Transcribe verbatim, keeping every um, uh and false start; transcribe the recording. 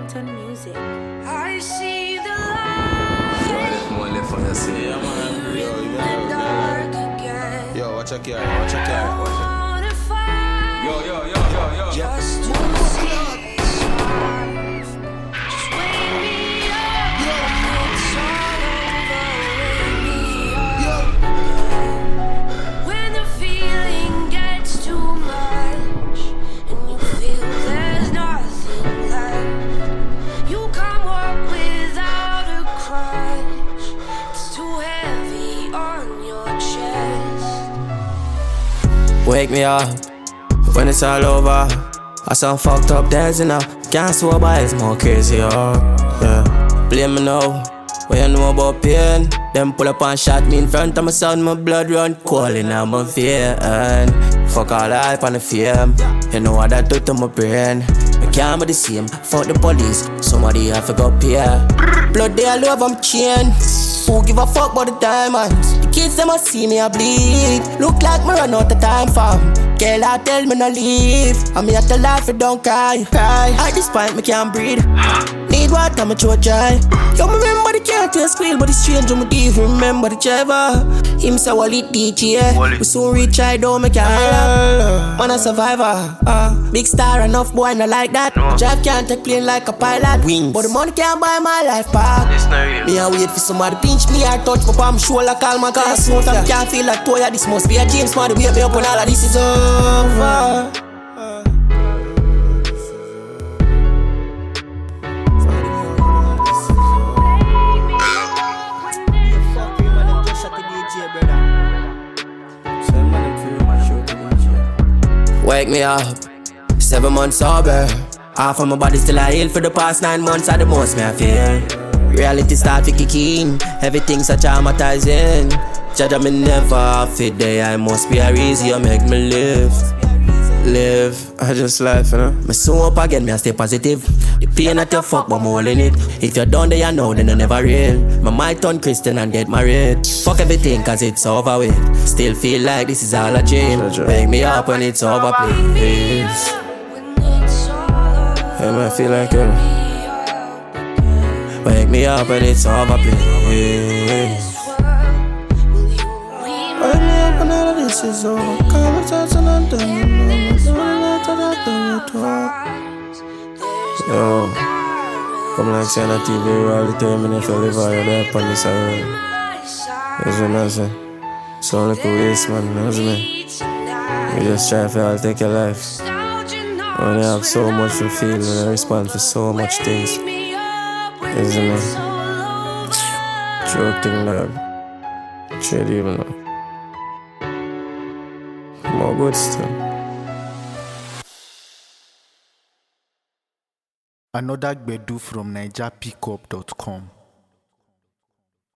Ringtone Music. I see the light. Yo, I left more left on the scene. Yeah, man. Yo, you got dark again. Yo, watch your car, watch your car, watch your Wanna fight. Yo, yo, yo, yo, yo. Just to see it survive. Just wake me up. It's all over. Wake me up. When the feeling gets too much and you feel there's nothing left, you can't walk without a crutch. It's too heavy on your chest. Wake me up when it's all over. I sound fucked up dancing now. Can't sober, it's more crazy, oh, yeah. Blame me now, when you know about pain. Them pull up and shot me in front of my son. My blood run cold in my vein. Fuck all the hype and the fame. You know what that do to my brain. I can't be the same, fuck the police. Somebody have to go pay. Blood they all over my chain. Who give a fuck about the diamonds? The kids them a see me a bleed. Look like me run out of time, fam. Girl, I tell me no leave. And me at the life, it don't cry, cry. At this point, me can't breathe. Need water, me throat dry. Yo, me remember the car tail squeal, but it's strange, me even remember the driver. Him say, Wally D J. We soon reach, I don't make a holler. Man a survivor. Uh, big star, enough boy, not like that. Drive can't take plane like a pilot. Wings. But the money can't buy my life back. Me a wait for somebody pinch me, I touch my palm, shoulder, call my car. So I can't feel like toya. This must be a James Bond. Wake me up when all of this is over. Wake me up, seven months sober. Half of my body still I heal for the past nine months. Are the most me I feel. Reality start to kick in. Everything's so traumatizing. Judge me never fit there. I must be a reason you make me live. Live, I just life, you know. Me so up again, me I stay positive. The pain at your fuck, but I'm holding it. If you're done there, you know, then I never real. My might turn Christian and get married. Fuck everything, cause it's over with. Still feel like this is all a dream. Wake me up when it's over, please. Hey, man, I feel like you. Wake me up when it's over, please. Wake me up when all of this is over. Come and touch and I'm done. Yo, come like saying on T V all the time, and if you live out there upon this road. You know what I'm saying? So like a waste, man, you know what I mean? You just try to all take your life. When you have so much to feel and you respond to so much things. You know what I mean? True thing, dog. Trade even now. More good stuff. Another Gbedu from Niger Pickup dot com.